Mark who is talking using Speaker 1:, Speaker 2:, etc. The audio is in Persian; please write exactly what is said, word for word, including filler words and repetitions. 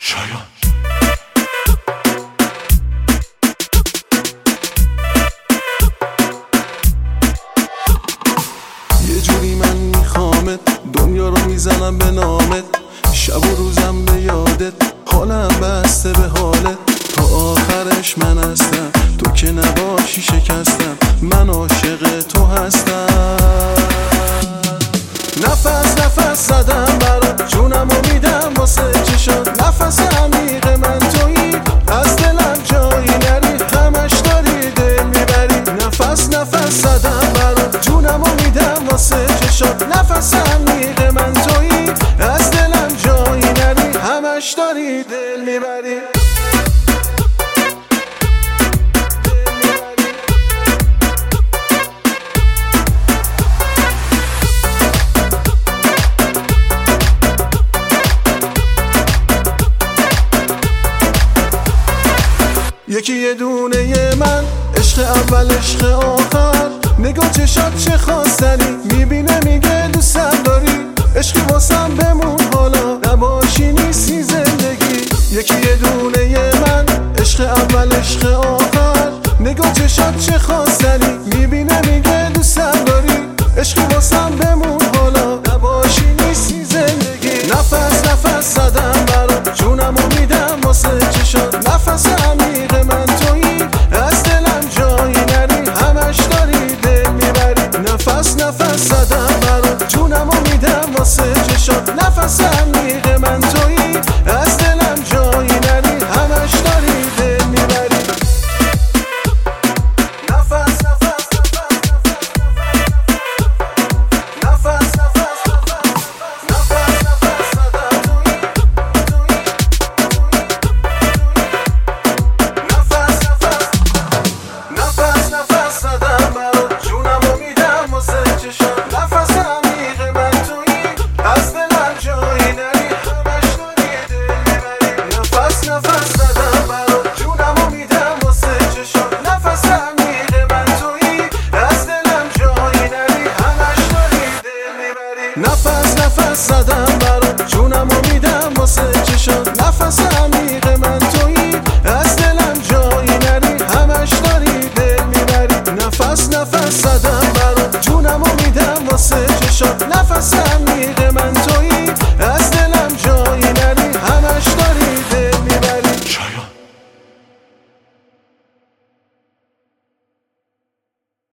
Speaker 1: شایان.
Speaker 2: یه جوری من میخوامت، دنیا رو میزنم به نامت، شب و روزم به یادت، حالم بسته به حالت، تا آخرش من هستم، تو که نباشی شکستم، من عاشق تو هستم. نفس نفس زدم برات، جونم رو میدم واسه چشات، نفس عمیق من تویی، از دلم جایی نری، همش داری دل میبری. نفس نفس زدم برات، جونم رو میدم واسه چشات، نفس عمیق من تویی، از دلم جایی نری، همش داری دل میبری. یکی یه دونه من، عشق اول عشق آخر، نگاه چشات چه خواستنی، میبینه میگه دوستم داری، عشقی واسم بمون حالا، نباشی نیستی زندگی. یکی یه دونه من، عشق اول عشق آخر، نگاه چشات چه خواستنی، میبینه میگه دوستم داری، عشقی واسم بمون حالا، نباشی نیستی زندگی. نفس نفس زدم برات، جونم رو میدم واسه چشات، نفس عمیق من تویی، از دلم جایی نری، همش داری دل میبری. نفس نفس زدم برات، جونم رو میدم واسه چشات، نفس عمیق من تویی، از دلم جایی نری، همش داری دل میبری. نفس نفس نفس نفس نفس نفس زدم تویی، تویی نفس نفس نفس نفس زدم برات، جونم رو میدم واسه چشات، نفس عمیق من تویی، از دلم جایی نری، همش داری دل میبری. نفس نفس زدم برات، جونم رو میدم واسه چشات، نفس عمیق من تویی، از دلم جایی نری، همش داری دل میبری. نفس نفس زدم برات، جونم رو میدم واسه چشات، نفس عمیق من تویی، از دلم جایی نری، همش داری دل میبری. نفس نفس زدم برات، جونم رو میدم واسه چشات، نفس عمیق من